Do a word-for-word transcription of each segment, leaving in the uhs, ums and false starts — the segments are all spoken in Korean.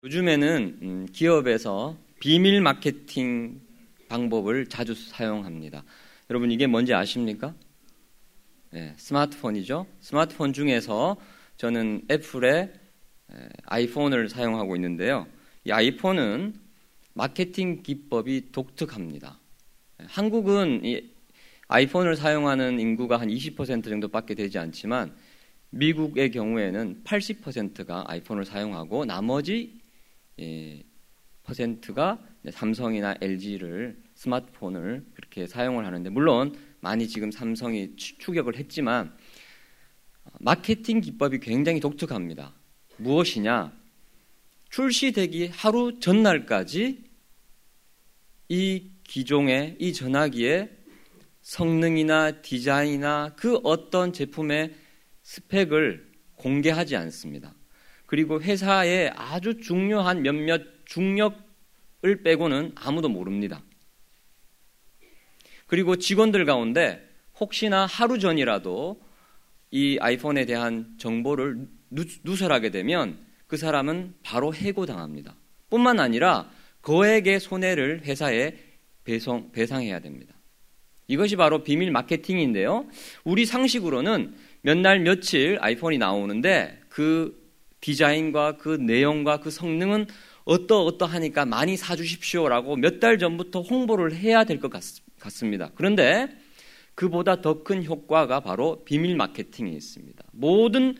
요즘에는 기업에서 비밀 마케팅 방법을 자주 사용합니다. 여러분 이게 뭔지 아십니까? 네, 스마트폰이죠. 스마트폰 중에서 저는 애플의 아이폰을 사용하고 있는데요. 이 아이폰은 마케팅 기법이 독특합니다. 한국은 이 아이폰을 사용하는 인구가 한 이십 퍼센트 정도밖에 되지 않지만 미국의 경우에는 팔십 퍼센트가 아이폰을 사용하고 나머지 예, 퍼센트가 삼성이나 엘지를 스마트폰을 그렇게 사용을 하는데, 물론 많이 지금 삼성이 추격을 했지만 마케팅 기법이 굉장히 독특합니다. 무엇이냐? 출시되기 하루 전날까지 이 기종의 이 전화기의 성능이나 디자인이나 그 어떤 제품의 스펙을 공개하지 않습니다. 그리고 회사의 아주 중요한 몇몇 중력을 빼고는 아무도 모릅니다. 그리고 직원들 가운데 혹시나 하루 전이라도 이 아이폰에 대한 정보를 누설하게 되면 그 사람은 바로 해고당합니다. 뿐만 아니라 거액의 손해를 회사에 배송, 배상해야 됩니다. 이것이 바로 비밀 마케팅인데요. 우리 상식으로는 몇 날 며칠 아이폰이 나오는데 그 디자인과 그 내용과 그 성능은 어떠어떠하니까 많이 사주십시오라고 몇 달 전부터 홍보를 해야 될 것 같습니다. 그런데 그보다 더 큰 효과가 바로 비밀 마케팅에 있습니다. 모든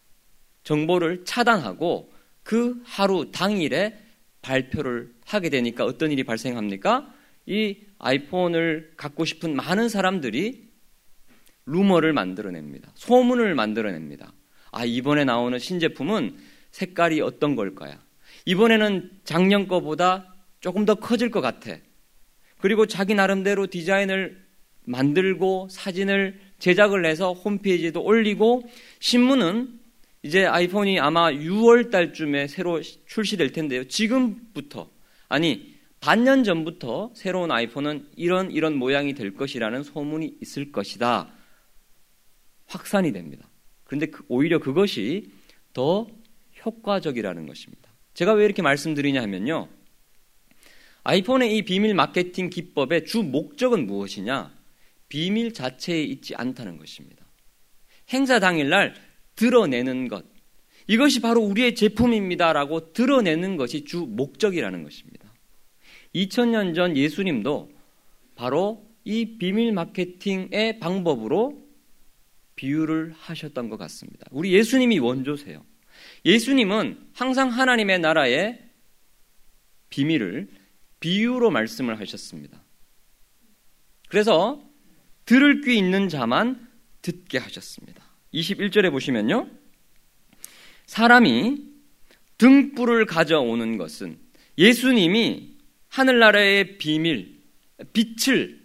정보를 차단하고 그 하루 당일에 발표를 하게 되니까 어떤 일이 발생합니까? 이 아이폰을 갖고 싶은 많은 사람들이 루머를 만들어냅니다. 소문을 만들어냅니다. 아, 이번에 나오는 신제품은 색깔이 어떤 걸까요? 이번에는 작년 거보다 조금 더 커질 것 같아. 그리고 자기 나름대로 디자인을 만들고 사진을 제작을 해서 홈페이지에도 올리고, 신문은 이제 아이폰이 아마 유월 달쯤에 새로 출시될 텐데요. 지금부터, 아니 반년 전부터 새로운 아이폰은 이런 이런 모양이 될 것이라는 소문이 있을 것이다. 확산이 됩니다. 그런데 오히려 그것이 더 효과적이라는 것입니다. 제가 왜 이렇게 말씀드리냐 하면요, 아이폰의 이 비밀 마케팅 기법의 주 목적은 무엇이냐? 비밀 자체에 있지 않다는 것입니다. 행사 당일날 드러내는 것, 이것이 바로 우리의 제품입니다라고 드러내는 것이 주 목적이라는 것입니다. 이천 년 전 예수님도 바로 이 비밀 마케팅의 방법으로 비유를 하셨던 것 같습니다. 우리 예수님이 원조세요. 예수님은 항상 하나님의 나라의 비밀을 비유로 말씀을 하셨습니다. 그래서 들을 귀 있는 자만 듣게 하셨습니다. 이십일 절에 보시면요, 사람이 등불을 가져오는 것은, 예수님이 하늘나라의 비밀, 빛을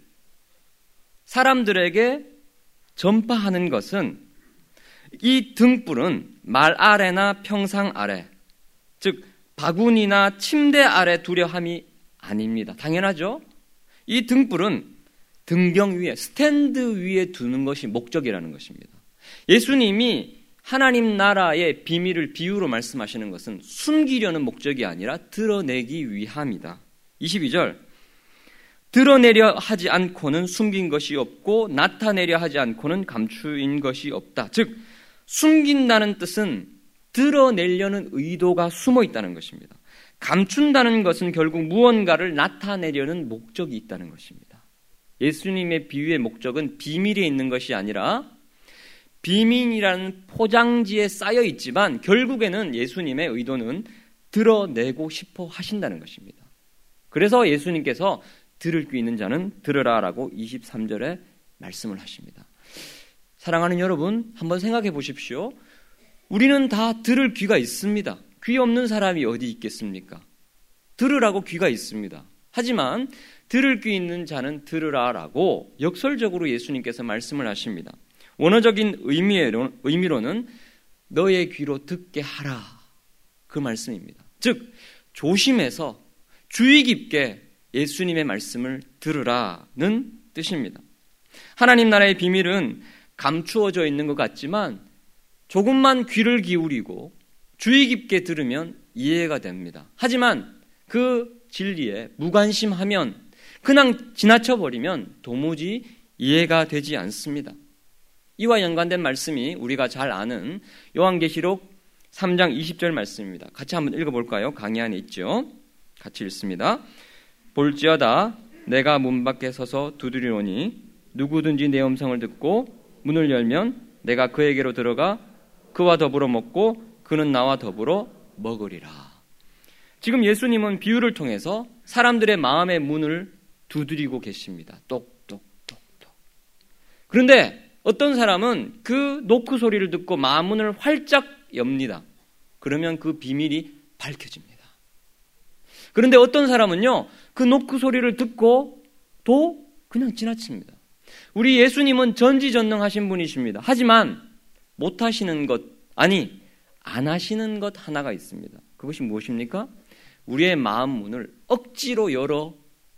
사람들에게 전파하는 것은, 이 등불은 말 아래나 평상 아래, 즉 바구니나 침대 아래 두려 함이 아닙니다. 당연하죠. 이 등불은 등경 위에, 스탠드 위에 두는 것이 목적이라는 것입니다. 예수님이 하나님 나라의 비밀을 비유로 말씀하시는 것은 숨기려는 목적이 아니라 드러내기 위함이다. 이십이 절, 드러내려 하지 않고는 숨긴 것이 없고 나타내려 하지 않고는 감추인 것이 없다. 즉 숨긴다는 뜻은 드러내려는 의도가 숨어 있다는 것입니다. 감춘다는 것은 결국 무언가를 나타내려는 목적이 있다는 것입니다. 예수님의 비유의 목적은 비밀에 있는 것이 아니라 비밀이라는 포장지에 쌓여 있지만 결국에는 예수님의 의도는 드러내고 싶어 하신다는 것입니다. 그래서 예수님께서 들을 귀 있는 자는 들으라라고 이십삼 절에 말씀을 하십니다. 사랑하는 여러분, 한번 생각해 보십시오. 우리는 다 들을 귀가 있습니다. 귀 없는 사람이 어디 있겠습니까? 들으라고 귀가 있습니다. 하지만 들을 귀 있는 자는 들으라라고 역설적으로 예수님께서 말씀을 하십니다. 원어적인 의미로, 의미로는 너의 귀로 듣게 하라, 그 말씀입니다. 즉 조심해서 주의 깊게 예수님의 말씀을 들으라는 뜻입니다. 하나님 나라의 비밀은 감추어져 있는 것 같지만 조금만 귀를 기울이고 주의 깊게 들으면 이해가 됩니다. 하지만 그 진리에 무관심하면, 그냥 지나쳐버리면 도무지 이해가 되지 않습니다. 이와 연관된 말씀이 우리가 잘 아는 요한계시록 삼 장 이십 절 말씀입니다. 같이 한번 읽어볼까요? 강의 안에 있죠. 같이 읽습니다. 볼지어다 내가 문 밖에 서서 두드리오니 누구든지 내 음성을 듣고 문을 열면 내가 그에게로 들어가 그와 더불어 먹고 그는 나와 더불어 먹으리라. 지금 예수님은 비유를 통해서 사람들의 마음의 문을 두드리고 계십니다. 똑똑똑똑. 그런데 어떤 사람은 그 노크 소리를 듣고 마음문을 활짝 엽니다. 그러면 그 비밀이 밝혀집니다. 그런데 어떤 사람은요, 그 노크 소리를 듣고 또 그냥 지나칩니다. 우리 예수님은 전지전능하신 분이십니다. 하지만 못하시는 것, 아니 안 하시는 것 하나가 있습니다. 그것이 무엇입니까? 우리의 마음 문을 억지로 열어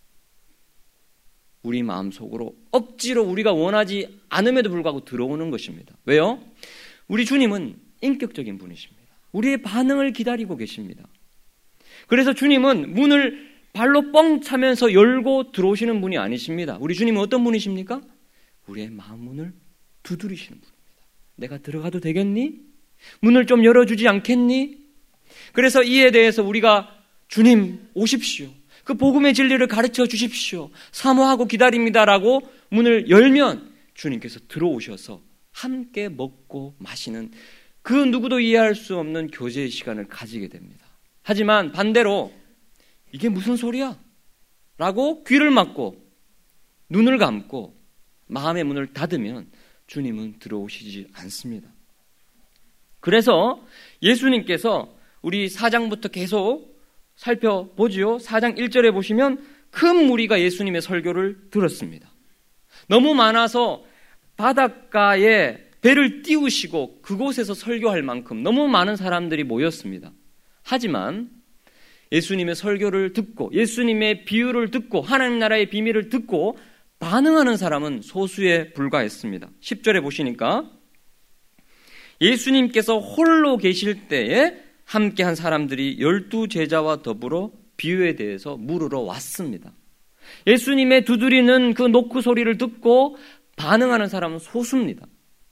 우리 마음 속으로 억지로 우리가 원하지 않음에도 불구하고 들어오는 것입니다. 왜요? 우리 주님은 인격적인 분이십니다. 우리의 반응을 기다리고 계십니다. 그래서 주님은 문을 발로 뻥 차면서 열고 들어오시는 분이 아니십니다. 우리 주님은 어떤 분이십니까? 우리의 마음 문을 두드리시는 분입니다. 내가 들어가도 되겠니? 문을 좀 열어주지 않겠니? 그래서 이에 대해서 우리가 주님 오십시오. 그 복음의 진리를 가르쳐 주십시오. 사모하고 기다립니다라고 문을 열면 주님께서 들어오셔서 함께 먹고 마시는 그 누구도 이해할 수 없는 교제의 시간을 가지게 됩니다. 하지만 반대로 이게 무슨 소리야? 라고 귀를 막고 눈을 감고 마음의 문을 닫으면 주님은 들어오시지 않습니다. 그래서 예수님께서 우리 사 장부터 계속 살펴보지요. 사 장 일 절에 보시면 큰 무리가 예수님의 설교를 들었습니다. 너무 많아서 바닷가에 배를 띄우시고 그곳에서 설교할 만큼 너무 많은 사람들이 모였습니다. 하지만 예수님의 설교를 듣고 예수님의 비유를 듣고 하나님 나라의 비밀을 듣고 반응하는 사람은 소수에 불과했습니다. 십 절에 보시니까 예수님께서 홀로 계실 때에 함께한 사람들이 열두 제자와 더불어 비유에 대해서 물으러 왔습니다. 예수님의 두드리는 그 노크 소리를 듣고 반응하는 사람은 소수입니다.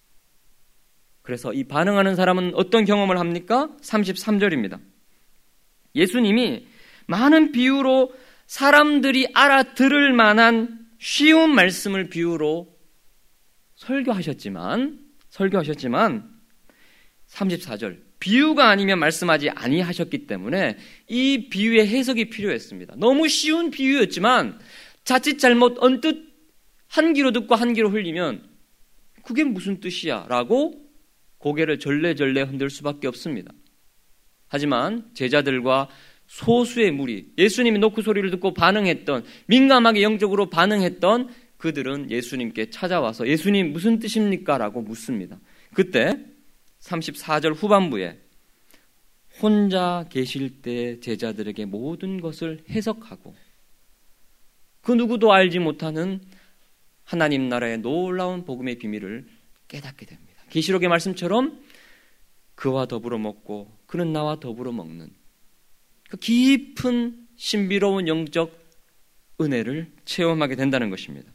그래서 이 반응하는 사람은 어떤 경험을 합니까? 삼십삼 절입니다. 예수님이 많은 비유로 사람들이 알아들을 만한 쉬운 말씀을 비유로 설교하셨지만 설교하셨지만 삼십사 절 비유가 아니면 말씀하지 아니하셨기 때문에 이 비유의 해석이 필요했습니다. 너무 쉬운 비유였지만 자칫 잘못 언뜻 한 귀로 듣고 한 귀로 흘리면 그게 무슨 뜻이야? 라고 고개를 절레절레 흔들 수밖에 없습니다. 하지만 제자들과 소수의 무리, 예수님이 노크 소리를 듣고 반응했던, 민감하게 영적으로 반응했던 그들은 예수님께 찾아와서 예수님 무슨 뜻입니까? 라고 묻습니다. 그때 삼십사 절 후반부에 혼자 계실 때 제자들에게 모든 것을 해석하고 그 누구도 알지 못하는 하나님 나라의 놀라운 복음의 비밀을 깨닫게 됩니다. 계시록의 말씀처럼 그와 더불어 먹고 그는 나와 더불어 먹는 그 깊은 신비로운 영적 은혜를 체험하게 된다는 것입니다.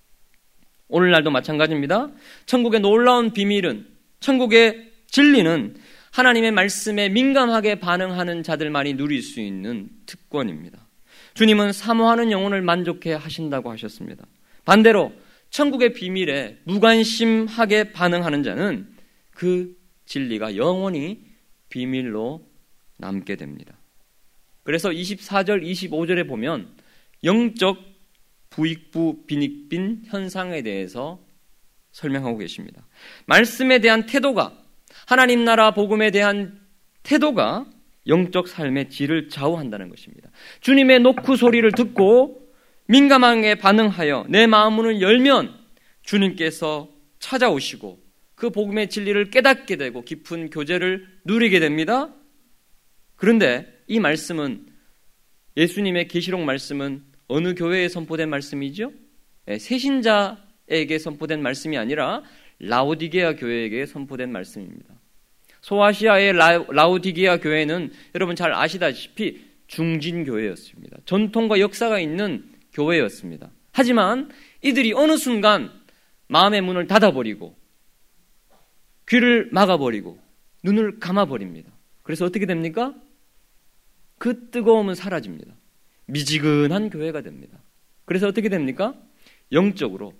오늘날도 마찬가지입니다. 천국의 놀라운 비밀은, 천국의 진리는 하나님의 말씀에 민감하게 반응하는 자들만이 누릴 수 있는 특권입니다. 주님은 사모하는 영혼을 만족해 하신다고 하셨습니다. 반대로 천국의 비밀에 무관심하게 반응하는 자는 그 진리가 영원히 비밀로 남게 됩니다. 그래서 이십사 절, 이십오 절에 보면 영적 부익부 빈익빈 현상에 대해서 설명하고 계십니다. 말씀에 대한 태도가, 하나님 나라 복음에 대한 태도가 영적 삶의 질을 좌우한다는 것입니다. 주님의 노크 소리를 듣고 민감하게 반응하여 내 마음 문을 열면 주님께서 찾아오시고 그 복음의 진리를 깨닫게 되고 깊은 교제를 누리게 됩니다. 그런데 이 말씀은, 예수님의 계시록 말씀은 어느 교회에 선포된 말씀이죠? 새신자에게 선포된 말씀이 아니라 라오디게아 교회에게 선포된 말씀입니다. 소아시아의 라우디게아 교회는 여러분 잘 아시다시피 중진교회였습니다. 전통과 역사가 있는 교회였습니다. 하지만 이들이 어느 순간 마음의 문을 닫아버리고 귀를 막아버리고 눈을 감아버립니다. 그래서 어떻게 됩니까? 그 뜨거움은 사라집니다. 미지근한 교회가 됩니다. 그래서 어떻게 됩니까? 영적으로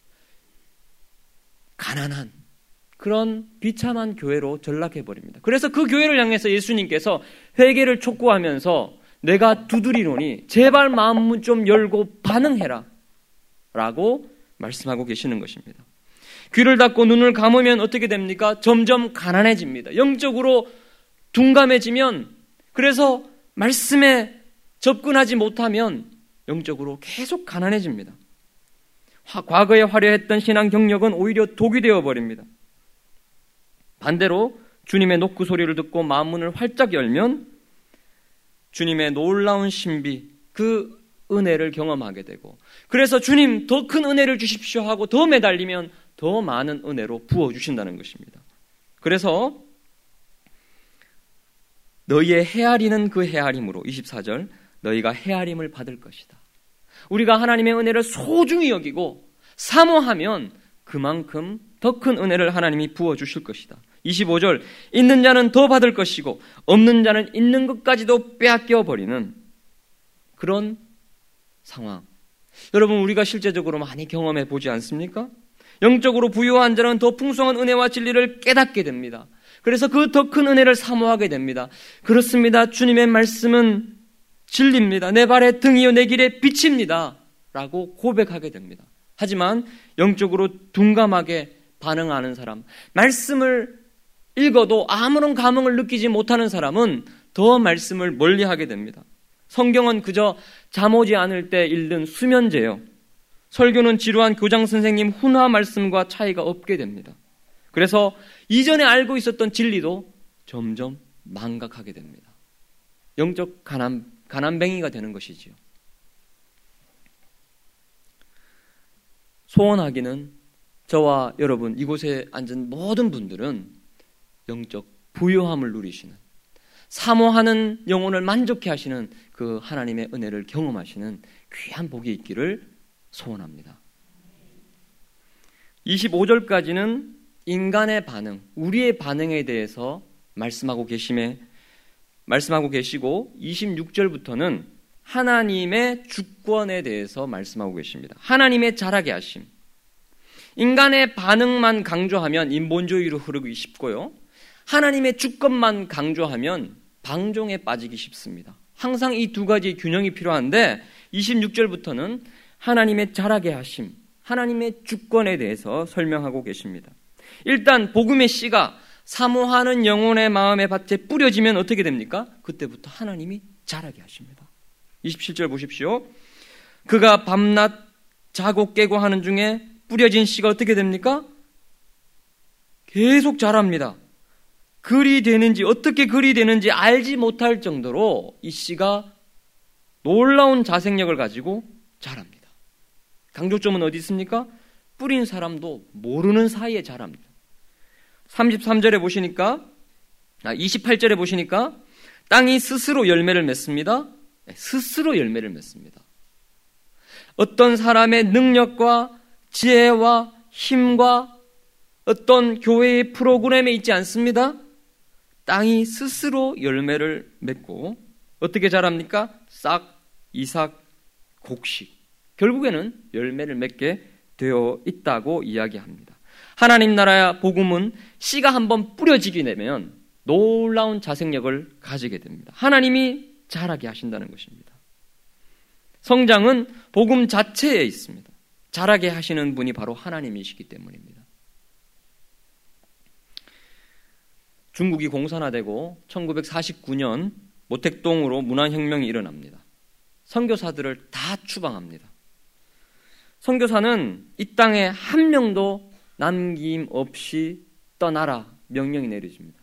가난한 그런 비참한 교회로 전락해버립니다. 그래서 그 교회를 향해서 예수님께서 회개를 촉구하면서 내가 두드리노니 제발 마음문 좀 열고 반응해라 라고 말씀하고 계시는 것입니다. 귀를 닫고 눈을 감으면 어떻게 됩니까? 점점 가난해집니다. 영적으로 둔감해지면, 그래서 말씀에 접근하지 못하면 영적으로 계속 가난해집니다. 과거에 화려했던 신앙 경력은 오히려 독이 되어버립니다. 반대로 주님의 노크 소리를 듣고 마음문을 활짝 열면 주님의 놀라운 신비, 그 은혜를 경험하게 되고, 그래서 주님 더 큰 은혜를 주십시오 하고 더 매달리면 더 많은 은혜로 부어주신다는 것입니다. 그래서 너희의 헤아리는 그 헤아림으로, 이십사 절, 너희가 헤아림을 받을 것이다. 우리가 하나님의 은혜를 소중히 여기고 사모하면 그만큼 더 큰 은혜를 하나님이 부어주실 것이다. 이십오 절, 있는 자는 더 받을 것이고 없는 자는 있는 것까지도 빼앗겨 버리는 그런 상황. 여러분, 우리가 실제적으로 많이 경험해 보지 않습니까? 영적으로 부유한 자는 더 풍성한 은혜와 진리를 깨닫게 됩니다. 그래서 그 더 큰 은혜를 사모하게 됩니다. 그렇습니다. 주님의 말씀은 진리입니다. 내 발의 등이요 내 길의 빛입니다 라고 고백하게 됩니다. 하지만 영적으로 둔감하게 반응하는 사람, 말씀을 읽어도 아무런 감흥을 느끼지 못하는 사람은 더 말씀을 멀리하게 됩니다. 성경은 그저 잠 오지 않을 때 읽는 수면제요, 설교는 지루한 교장 선생님 훈화 말씀과 차이가 없게 됩니다. 그래서 이전에 알고 있었던 진리도 점점 망각하게 됩니다. 영적 가난, 가난뱅이가 되는 것이지요. 소원하기는 저와 여러분, 이곳에 앉은 모든 분들은 영적 부요함을 누리시는, 사모하는 영혼을 만족해 하시는 그 하나님의 은혜를 경험하시는 귀한 복이 있기를 소원합니다. 이십오 절까지는 인간의 반응, 우리의 반응에 대해서 말씀하고 계심에 말씀하고 계시고, 이십육 절부터는 하나님의 주권에 대해서 말씀하고 계십니다. 하나님의 잘하게 하심. 인간의 반응만 강조하면 인본주의로 흐르기 쉽고요, 하나님의 주권만 강조하면 방종에 빠지기 쉽습니다. 항상 이 두 가지 균형이 필요한데, 이십육 절부터는 하나님의 잘하게 하심, 하나님의 주권에 대해서 설명하고 계십니다. 일단 복음의 씨가 사모하는 영혼의 마음의 밭에 뿌려지면 어떻게 됩니까? 그때부터 하나님이 자라게 하십니다. 이십칠 절 보십시오. 그가 밤낮 자고 깨고 하는 중에 뿌려진 씨가 어떻게 됩니까? 계속 자랍니다. 글이 되는지, 어떻게 글이 되는지 알지 못할 정도로 이 씨가 놀라운 자생력을 가지고 자랍니다. 강조점은 어디 있습니까? 뿌린 사람도 모르는 사이에 자랍니다. 삼십삼 절에 보시니까, 아, 이십팔 절에 보시니까 땅이 스스로 열매를 맺습니다. 네, 스스로 열매를 맺습니다. 어떤 사람의 능력과 지혜와 힘과 어떤 교회의 프로그램에 있지 않습니다. 땅이 스스로 열매를 맺고 어떻게 자랍니까? 싹, 이삭, 곡식. 결국에는 열매를 맺게 되어 있다고 이야기합니다. 하나님 나라의 복음은 씨가 한번 뿌려지게 되면 놀라운 자생력을 가지게 됩니다. 하나님이 자라게 하신다는 것입니다. 성장은 복음 자체에 있습니다. 자라게 하시는 분이 바로 하나님이시기 때문입니다. 중국이 공산화되고 천구백사십구 년 모택동으로 문화혁명이 일어납니다. 선교사들을 다 추방합니다. 선교사는 이 땅에 한 명도 남김없이 떠나라 명령이 내려집니다.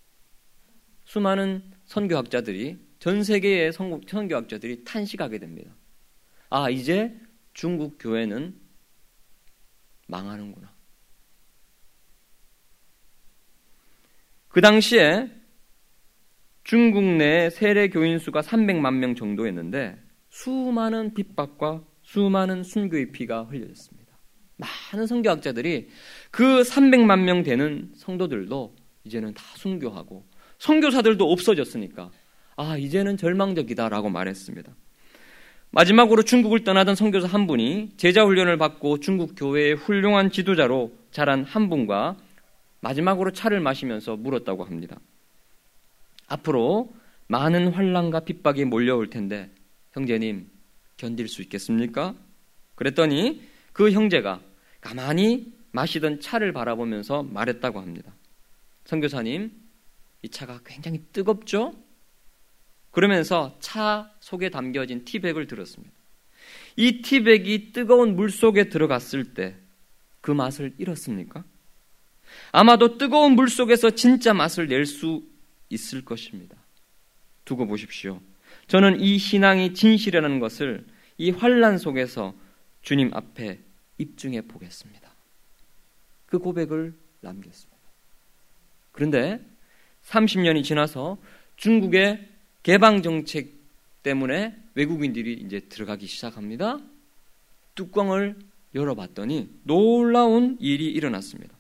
수많은 선교학자들이, 전 세계의 선교학자들이 탄식하게 됩니다. 아, 이제 중국 교회는 망하는구나. 그 당시에 중국 내 세례 교인 수가 삼백만 명 정도였는데 수많은 핍박과 수많은 순교의 피가 흘려졌습니다. 많은 선교학자들이 그 삼백만 명 되는 성도들도 이제는 다 순교하고 선교사들도 없어졌으니까 아, 이제는 절망적이다라고 말했습니다. 마지막으로 중국을 떠나던 선교사 한 분이 제자 훈련을 받고 중국 교회의 훌륭한 지도자로 자란 한 분과 마지막으로 차를 마시면서 물었다고 합니다. 앞으로 많은 환난과 핍박이 몰려올 텐데 형제님 견딜 수 있겠습니까? 그랬더니 그 형제가 가만히 마시던 차를 바라보면서 말했다고 합니다. 선교사님, 이 차가 굉장히 뜨겁죠? 그러면서 차 속에 담겨진 티백을 들었습니다. 이 티백이 뜨거운 물 속에 들어갔을 때 그 맛을 잃었습니까? 아마도 뜨거운 물 속에서 진짜 맛을 낼 수 있을 것입니다. 두고 보십시오. 저는 이 신앙이 진실이라는 것을 이 환난 속에서 주님 앞에 입증해 보겠습니다. 그 고백을 남겼습니다. 그런데 삼십 년이 지나서 중국의 개방 정책 때문에 외국인들이 이제 들어가기 시작합니다. 뚜껑을 열어봤더니 놀라운 일이 일어났습니다.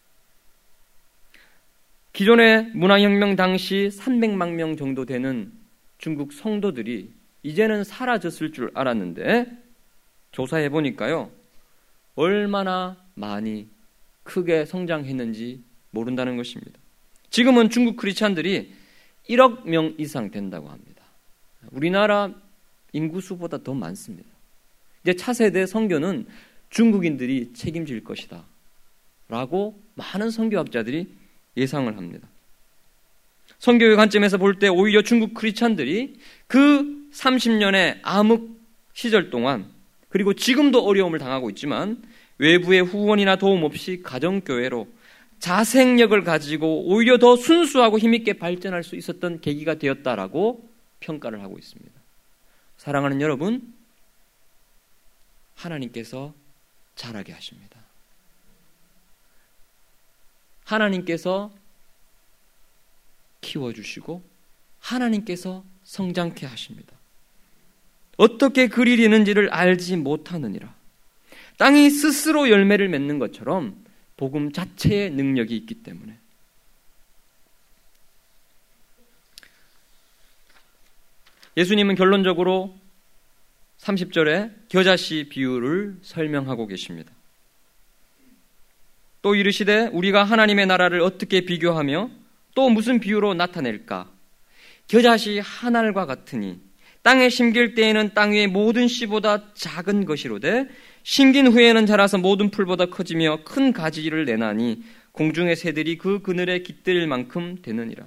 기존의 문화혁명 당시 삼백만 명 정도 되는 중국 성도들이 이제는 사라졌을 줄 알았는데 조사해 보니까요, 얼마나 많이 크게 성장했는지 모른다는 것입니다. 지금은 중국 크리스찬들이 일억 명 이상 된다고 합니다. 우리나라 인구수보다 더 많습니다. 이제 차세대 선교는 중국인들이 책임질 것이다 라고 많은 선교학자들이 예상을 합니다. 선교의 관점에서 볼 때 오히려 중국 크리스찬들이 그 삼십 년의 암흑 시절 동안, 그리고 지금도 어려움을 당하고 있지만 외부의 후원이나 도움 없이 가정교회로 자생력을 가지고 오히려 더 순수하고 힘있게 발전할 수 있었던 계기가 되었다라고 평가를 하고 있습니다. 사랑하는 여러분, 하나님께서 자라게 하십니다. 하나님께서 키워주시고 하나님께서 성장케 하십니다. 어떻게 그리 되는지를 알지 못하느니라. 땅이 스스로 열매를 맺는 것처럼 복음 자체의 능력이 있기 때문에. 예수님은 결론적으로 삼십 절에 겨자씨 비유를 설명하고 계십니다. 또 이르시되 우리가 하나님의 나라를 어떻게 비교하며 또 무슨 비유로 나타낼까? 겨자씨 한 알과 같으니 땅에 심길 때에는 땅 위의 모든 씨보다 작은 것이로되 심긴 후에는 자라서 모든 풀보다 커지며 큰 가지를 내나니 공중의 새들이 그 그늘에 깃들 만큼 되느니라.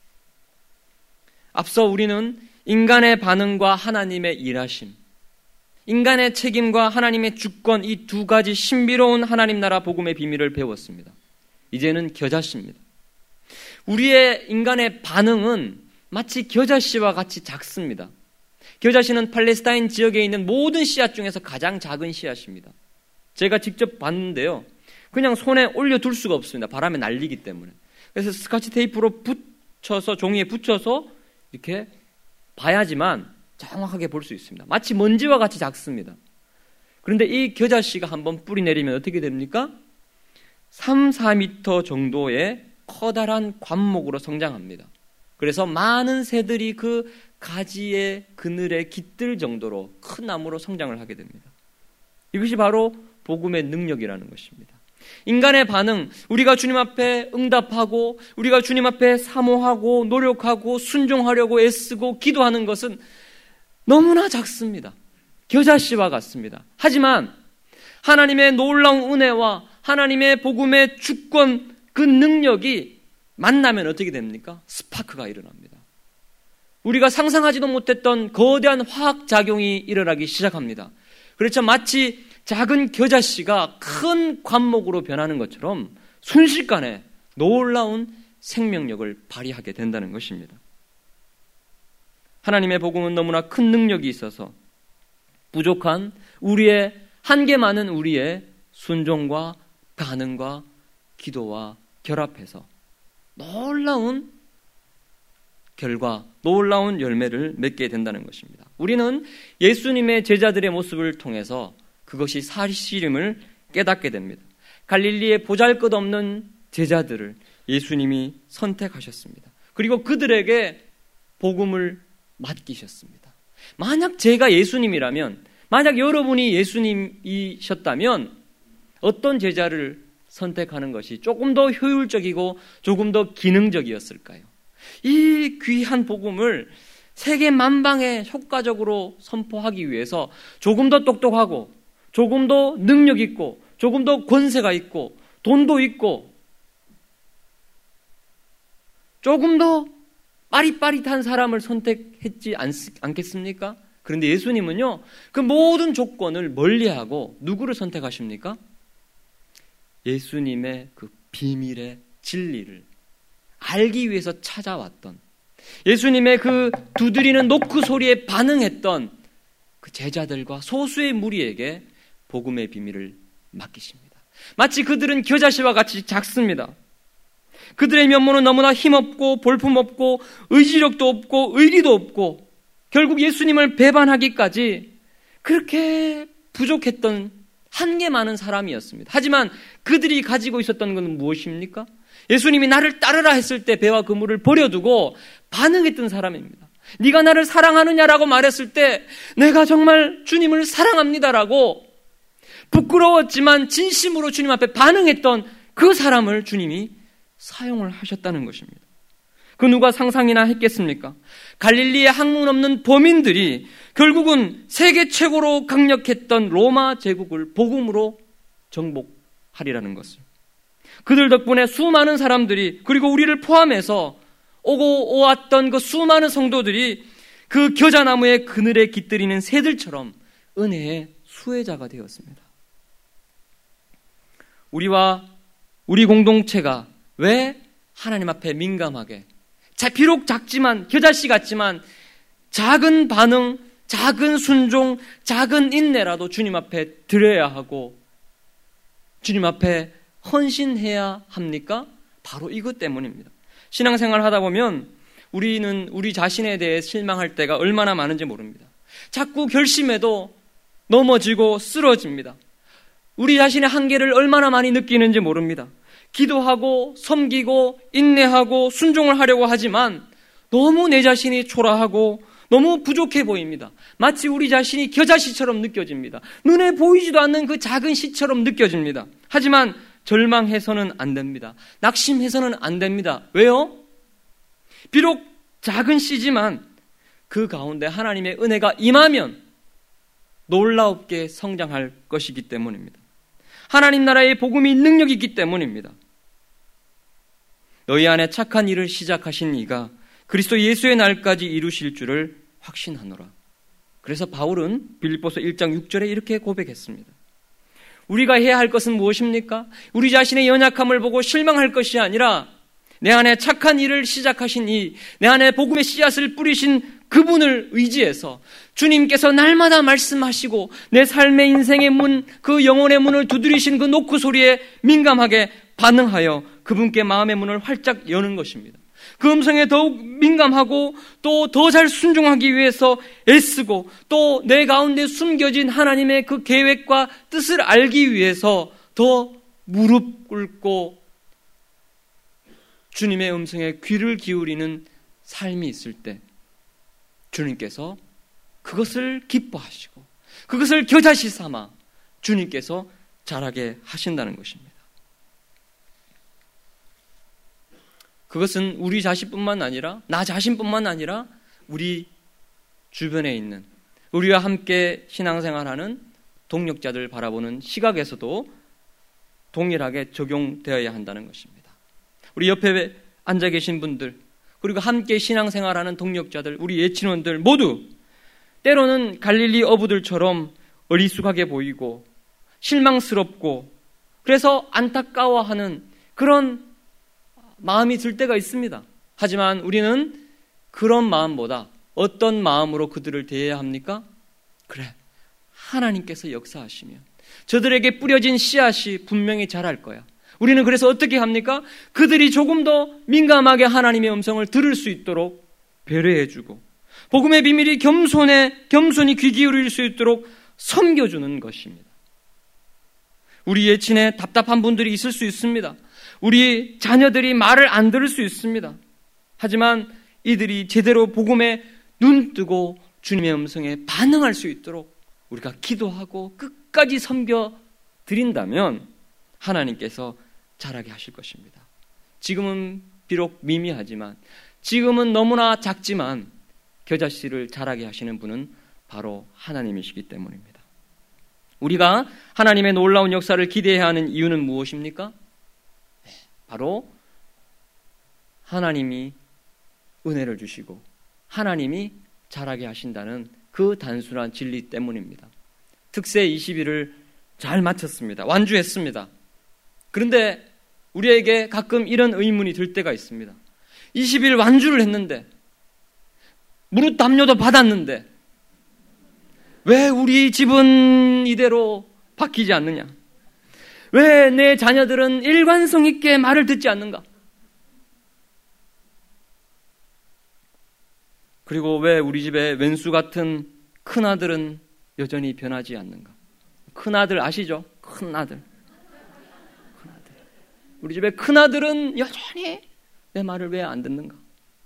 앞서 우리는 인간의 반응과 하나님의 일하심, 인간의 책임과 하나님의 주권, 이 두 가지 신비로운 하나님 나라 복음의 비밀을 배웠습니다. 이제는 겨자씨입니다. 우리의 인간의 반응은 마치 겨자씨와 같이 작습니다. 겨자씨는 팔레스타인 지역에 있는 모든 씨앗 중에서 가장 작은 씨앗입니다. 제가 직접 봤는데요, 그냥 손에 올려둘 수가 없습니다. 바람에 날리기 때문에. 그래서 스카치 테이프로 붙여서, 종이에 붙여서 이렇게 봐야지만 정확하게 볼 수 있습니다. 마치 먼지와 같이 작습니다. 그런데 이 겨자씨가 한번 뿌리 내리면 어떻게 됩니까? 삼, 사 미터 정도의 커다란 관목으로 성장합니다. 그래서 많은 새들이 그 가지의 그늘에 깃들 정도로 큰 나무로 성장을 하게 됩니다. 이것이 바로 복음의 능력이라는 것입니다. 인간의 반응, 우리가 주님 앞에 응답하고 우리가 주님 앞에 사모하고 노력하고 순종하려고 애쓰고 기도하는 것은 너무나 작습니다. 겨자씨와 같습니다. 하지만 하나님의 놀라운 은혜와 하나님의 복음의 주권, 그 능력이 만나면 어떻게 됩니까? 스파크가 일어납니다. 우리가 상상하지도 못했던 거대한 화학작용이 일어나기 시작합니다. 그렇죠. 마치 작은 겨자씨가 큰 관목으로 변하는 것처럼 순식간에 놀라운 생명력을 발휘하게 된다는 것입니다. 하나님의 복음은 너무나 큰 능력이 있어서 부족한 우리의, 한계 많은 우리의 순종과 반응과 기도와 결합해서 놀라운 결과, 놀라운 열매를 맺게 된다는 것입니다. 우리는 예수님의 제자들의 모습을 통해서 그것이 사실임을 깨닫게 됩니다. 갈릴리의 보잘것없는 제자들을 예수님이 선택하셨습니다. 그리고 그들에게 복음을 맡기셨습니다. 만약 제가 예수님이라면, 만약 여러분이 예수님이셨다면 어떤 제자를 선택하는 것이 조금 더 효율적이고 조금 더 기능적이었을까요? 이 귀한 복음을 세계 만방에 효과적으로 선포하기 위해서 조금 더 똑똑하고 조금 더 능력 있고 조금 더 권세가 있고 돈도 있고 조금 더 빠릿빠릿한 사람을 선택했지 않, 않겠습니까? 그런데 예수님은요, 그 모든 조건을 멀리하고 누구를 선택하십니까? 예수님의 그 비밀의 진리를 알기 위해서 찾아왔던, 예수님의 그 두드리는 노크 소리에 반응했던 그 제자들과 소수의 무리에게 복음의 비밀을 맡기십니다. 마치 그들은 겨자씨와 같이 작습니다. 그들의 면모는 너무나 힘없고 볼품없고 의지력도 없고 의리도 없고 결국 예수님을 배반하기까지 그렇게 부족했던 한계 많은 사람이었습니다. 하지만 그들이 가지고 있었던 것은 무엇입니까? 예수님이 나를 따르라 했을 때 배와 그물을 버려두고 반응했던 사람입니다. 네가 나를 사랑하느냐라고 말했을 때 내가 정말 주님을 사랑합니다라고 부끄러웠지만 진심으로 주님 앞에 반응했던 그 사람을 주님이 사용을 하셨다는 것입니다. 그 누가 상상이나 했겠습니까? 갈릴리의 학문 없는 범인들이 결국은 세계 최고로 강력했던 로마 제국을 복음으로 정복하리라는 것을. 그들 덕분에 수많은 사람들이, 그리고 우리를 포함해서 오고 오왔던 그 수많은 성도들이 그 겨자나무의 그늘에 깃들이는 새들처럼 은혜의 수혜자가 되었습니다. 우리와 우리 공동체가 왜 하나님 앞에 민감하게, 자, 비록 작지만, 겨자씨 같지만 작은 반응, 작은 순종, 작은 인내라도 주님 앞에 드려야 하고 주님 앞에 헌신해야 합니까? 바로 이것 때문입니다. 신앙생활 하다 보면 우리는 우리 자신에 대해 실망할 때가 얼마나 많은지 모릅니다. 자꾸 결심해도 넘어지고 쓰러집니다. 우리 자신의 한계를 얼마나 많이 느끼는지 모릅니다. 기도하고 섬기고 인내하고 순종을 하려고 하지만 너무 내 자신이 초라하고 너무 부족해 보입니다. 마치 우리 자신이 겨자씨처럼 느껴집니다. 눈에 보이지도 않는 그 작은 씨처럼 느껴집니다. 하지만 절망해서는 안 됩니다. 낙심해서는 안 됩니다. 왜요? 비록 작은 씨지만 그 가운데 하나님의 은혜가 임하면 놀랍게 성장할 것이기 때문입니다. 하나님 나라의 복음이 능력이 있기 때문입니다. 너희 안에 착한 일을 시작하신 이가 그리스도 예수의 날까지 이루실 줄을 확신하노라. 그래서 바울은 빌립보서 일 장 육 절에 이렇게 고백했습니다. 우리가 해야 할 것은 무엇입니까? 우리 자신의 연약함을 보고 실망할 것이 아니라 내 안에 착한 일을 시작하신 이, 내 안에 복음의 씨앗을 뿌리신 그분을 의지해서 주님께서 날마다 말씀하시고 내 삶의 인생의 문, 그 영혼의 문을 두드리신 그 노크 소리에 민감하게 반응하여 그분께 마음의 문을 활짝 여는 것입니다. 그 음성에 더욱 민감하고 또 더 잘 순종하기 위해서 애쓰고 또 내 가운데 숨겨진 하나님의 그 계획과 뜻을 알기 위해서 더 무릎 꿇고 주님의 음성에 귀를 기울이는 삶이 있을 때 주님께서 그것을 기뻐하시고 그것을 겨자씨 삼아 주님께서 자라게 하신다는 것입니다. 그것은 우리 자신뿐만 아니라 나 자신뿐만 아니라 우리 주변에 있는 우리와 함께 신앙생활하는 동역자들 바라보는 시각에서도 동일하게 적용되어야 한다는 것입니다. 우리 옆에 앉아 계신 분들 그리고 함께 신앙생활하는 동역자들, 우리 예친원들 모두 때로는 갈릴리 어부들처럼 어리숙하게 보이고 실망스럽고 그래서 안타까워하는 그런 마음이 들 때가 있습니다. 하지만 우리는 그런 마음보다 어떤 마음으로 그들을 대해야 합니까? 그래, 하나님께서 역사하시면 저들에게 뿌려진 씨앗이 분명히 자랄 거야. 우리는 그래서 어떻게 합니까? 그들이 조금 더 민감하게 하나님의 음성을 들을 수 있도록 배려해주고 복음의 비밀이 겸손에 겸손히 귀 기울일 수 있도록 섬겨주는 것입니다. 우리의 친에 답답한 분들이 있을 수 있습니다. 우리 자녀들이 말을 안 들을 수 있습니다. 하지만 이들이 제대로 복음에 눈 뜨고 주님의 음성에 반응할 수 있도록 우리가 기도하고 끝까지 섬겨 드린다면 하나님께서 자라게 하실 것입니다. 지금은 비록 미미하지만, 지금은 너무나 작지만 겨자씨를 자라게 하시는 분은 바로 하나님이시기 때문입니다. 우리가 하나님의 놀라운 역사를 기대해야 하는 이유는 무엇입니까? 바로 하나님이 은혜를 주시고 하나님이 자라게 하신다는 그 단순한 진리 때문입니다. 특세 이십 일을 잘 마쳤습니다. 완주했습니다. 그런데 우리에게 가끔 이런 의문이 들 때가 있습니다. 이십 일 완주를 했는데, 무릇 담요도 받았는데 왜 우리 집은 이대로 바뀌지 않느냐? 왜 내 자녀들은 일관성 있게 말을 듣지 않는가? 그리고 왜 우리 집에 왼수 같은 큰아들은 여전히 변하지 않는가? 큰아들 아시죠? 큰아들. 큰아들. 우리 집에 큰아들은 여전히 내 말을 왜 안 듣는가?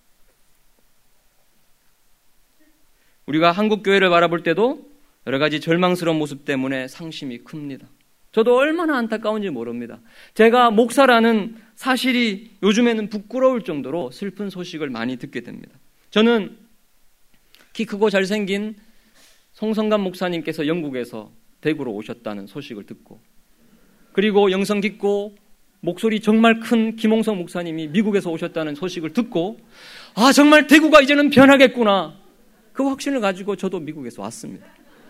우리가 한국 교회를 바라볼 때도 여러 가지 절망스러운 모습 때문에 상심이 큽니다. 저도 얼마나 안타까운지 모릅니다. 제가 목사라는 사실이 요즘에는 부끄러울 정도로 슬픈 소식을 많이 듣게 됩니다. 저는 키 크고 잘생긴 송성감 목사님께서 영국에서 대구로 오셨다는 소식을 듣고, 그리고 영성 깊고 목소리 정말 큰 김홍성 목사님이 미국에서 오셨다는 소식을 듣고, 아 정말 대구가 이제는 변하겠구나, 그 확신을 가지고 저도 미국에서 왔습니다.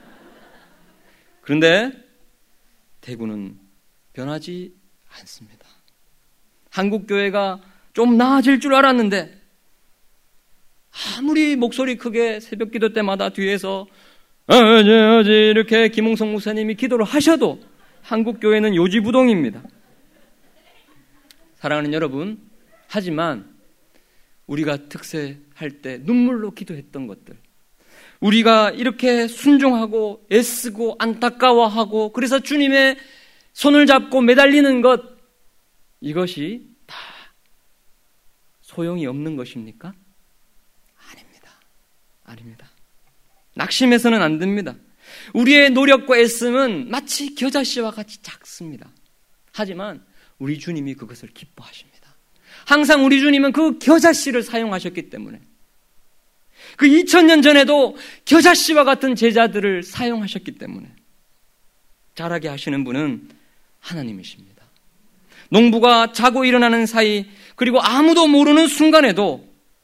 그런데 대구는 변하지 않습니다. 한국 교회가 좀 나아질 줄 알았는데 아무리 목소리 크게 새벽 기도 때마다 뒤에서 어제 어제 이렇게 김홍성 목사님이 기도를 하셔도 한국 교회는 요지부동입니다. 사랑하는 여러분, 하지만 우리가 특세할 때 눈물로 기도했던 것들, 우리가 이렇게 순종하고 애쓰고 안타까워하고 그래서 주님의 손을 잡고 매달리는 것, 이것이 다 소용이 없는 것입니까? 아닙니다. 아닙니다. 낙심해서는 안 됩니다. 우리의 노력과 애씀은 마치 겨자씨와 같이 작습니다. 하지만 우리 주님이 그것을 기뻐하십니다. 항상 우리 주님은 그 겨자씨를 사용하셨기 때문에, 그 이천 년 전에도 겨자씨와 같은 제자들을 사용하셨기 때문에 자라게 하시는 분은 하나님이십니다. 농부가 자고 일어나는 사이, 그리고 아무도 모르는 순간에도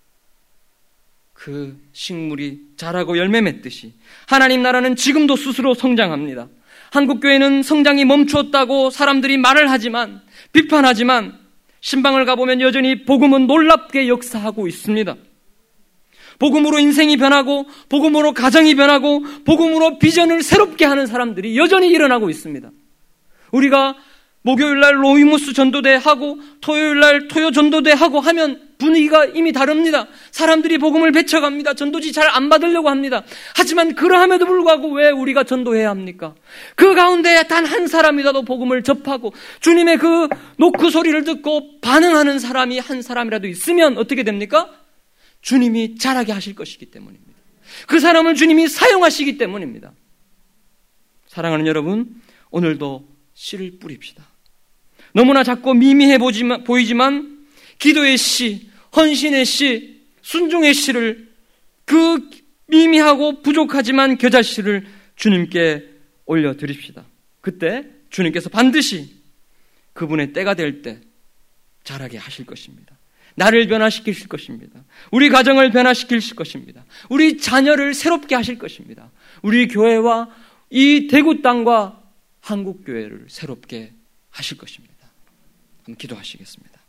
그 식물이 자라고 열매 맺듯이 하나님 나라는 지금도 스스로 성장합니다. 한국교회는 성장이 멈추었다고 사람들이 말을 하지만, 비판하지만 신방을 가보면 여전히 복음은 놀랍게 역사하고 있습니다. 복음으로 인생이 변하고, 복음으로 가정이 변하고, 복음으로 비전을 새롭게 하는 사람들이 여전히 일어나고 있습니다. 우리가 목요일날 로이무스 전도대 하고 토요일날 토요 전도대 하고 하면 분위기가 이미 다릅니다. 사람들이 복음을 배쳐갑니다. 전도지 잘 안 받으려고 합니다. 하지만 그러함에도 불구하고 왜 우리가 전도해야 합니까? 그 가운데 단 한 사람이라도 복음을 접하고 주님의 그 노크 소리를 듣고 반응하는 사람이 한 사람이라도 있으면 어떻게 됩니까? 주님이 자라게 하실 것이기 때문입니다. 그 사람을 주님이 사용하시기 때문입니다. 사랑하는 여러분, 오늘도 씨를 뿌립시다. 너무나 작고 미미해 보지만, 보이지만 기도의 씨, 헌신의 씨, 순종의 씨를, 그 미미하고 부족하지만 겨자씨를 주님께 올려드립시다. 그때 주님께서 반드시 그분의 때가 될 때 자라게 하실 것입니다. 나를 변화시키실 것입니다. 우리 가정을 변화시킬 것입니다. 우리 자녀를 새롭게 하실 것입니다. 우리 교회와 이 대구 땅과 한국 교회를 새롭게 하실 것입니다. 한번 기도하시겠습니다.